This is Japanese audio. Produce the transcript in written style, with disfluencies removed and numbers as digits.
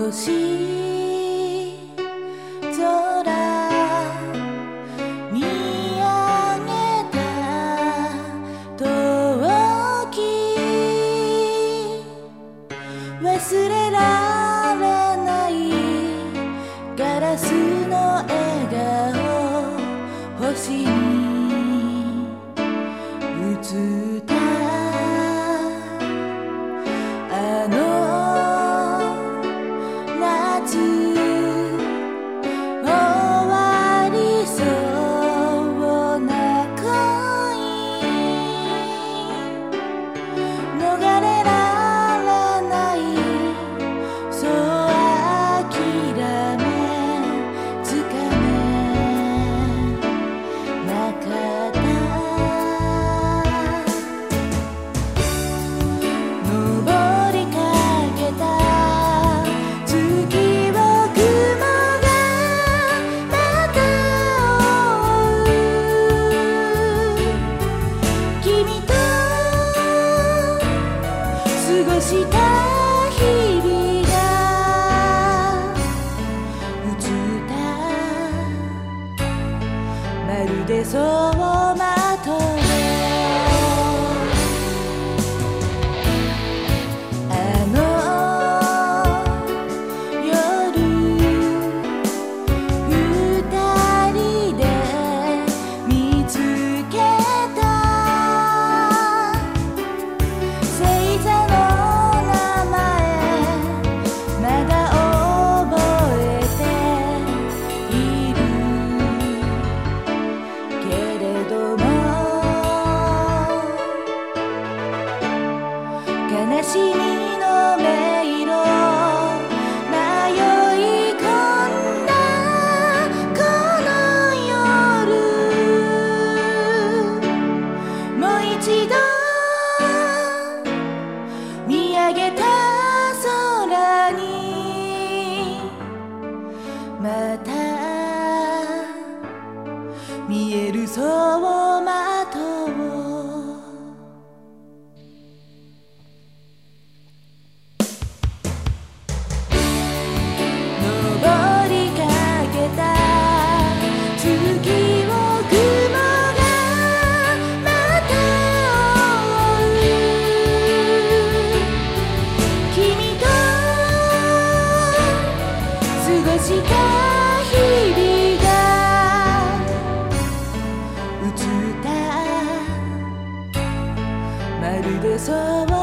星空見上げた遠き忘れられないガラスの笑顔星に映ったあの夏終わりそうな恋逃れられないそう諦めつかめなかった登りかけた月を雲がまた追う君と過ごした日々が映ったまるで走馬灯あの夜二人で見つけた星座の名前まだ覚えているけれども悲しみの迷路迷い込んだこの夜もう一度見上げた空にまた見える走馬灯登りかけた月を雲がまた追う君と過ごした日々が映ったまるでそう